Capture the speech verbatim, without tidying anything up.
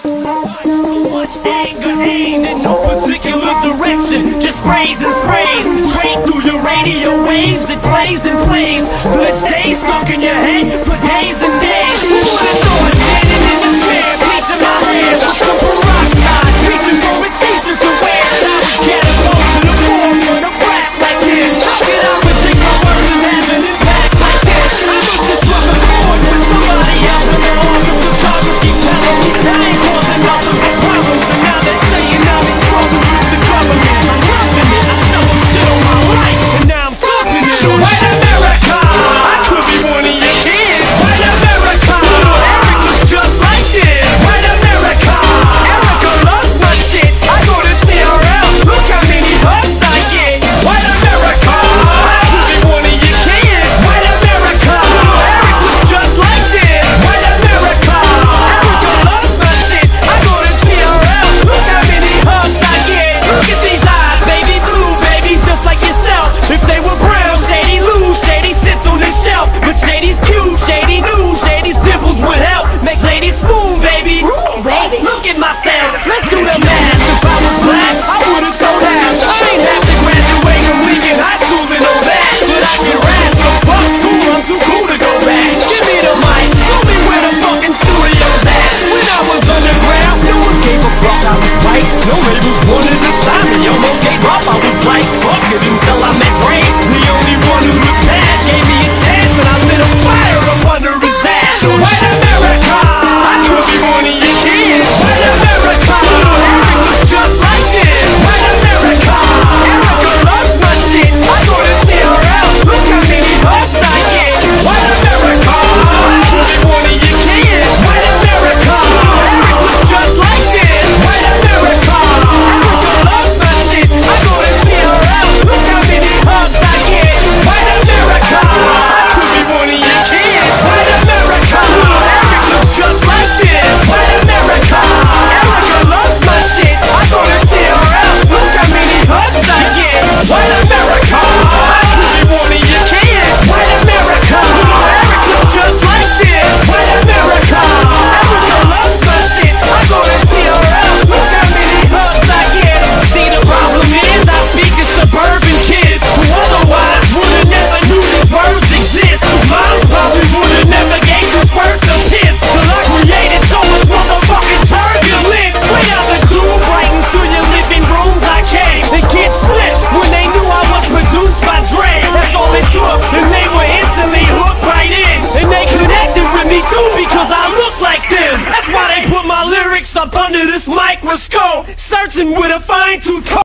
Aimed in no particular direction, just sprays and sprays straight through your radio waves. It plays and plays till it stays stuck in your head for days and days. Who would've thought standing in the chair, teaching my hair with some peroxide, reaching for a t-shirt to wear, and I would get it close to the forefront of rap like this. How could I predict my words and have an impact like this? I must have struck a chord with somebody else in the office, cause Congress keep telling me I ain't causing nothing but problems, and now they're saying I'm in trouble with the government. I'm loving it, I sell them shit on my life, and now I'm flipping it on White America. I could be one of your kids. White America. Eric looks just like this. White America. Erica loves my shit. I go to T R L, look how many hugs I get. White America. I could be one of your kids. White America. Eric looks just like this. White America. Erica loves my shit. I go to T R L, look how many hugs I get. Look at these eyes, baby blue, baby, just like yourself. If they were brown, Shady lose, Shady sits on this shelf. But Shady's cute, Shady knew, Shady's dimples would help make ladies swoon, baby. Ooh, baby, look at myself, let's do the math. If I was black, I would've sold out. I ain't have to graduate from Lincoln High School and all that, but I can rap, so fuck school, I'm too cool to go back. Give me the mic, show me where the fucking studio's at. When I was underground, no one gave a fuck I was white. No labels wanted to sign me, almost gave up. I was like, fuck it until I met Dre, the only one who looked past, gave me a chance, and I lit a fire up under his ass. White America, I could be one of your kids. White America, Eric looks just like this. White America, Erica loves my shit. I go to T R L, look how many hugs I get. White America, I could be one of your kids. White America, Eric looks just like this. White America, Erica loves my shit. I go to T R L, look how many hugs I get. White America, I could be one of your kids. White America, Eric looks just like this. White America, Erica loves my shit. I go to T R L, look how many hugs I get. White America, I could be one of your kids. White America, Eric looks just like this. White America, Erica loves my shit. I go to T R L, look how many hugs I get. See, the problem is I speak to suburban kids who otherwise would've never knew these words exist. Mom probably would've never gave the squirts of piss till I created so much motherfucking turbulence. Way out the tube, right into your living rooms I came. The kids flipped when they knew I was produced by Dre. That's all it took, and they were instantly hooked right in. And they connected with me too because I look like them. That's why they put my lyrics up under this microscope, searching with a fine-tooth comb.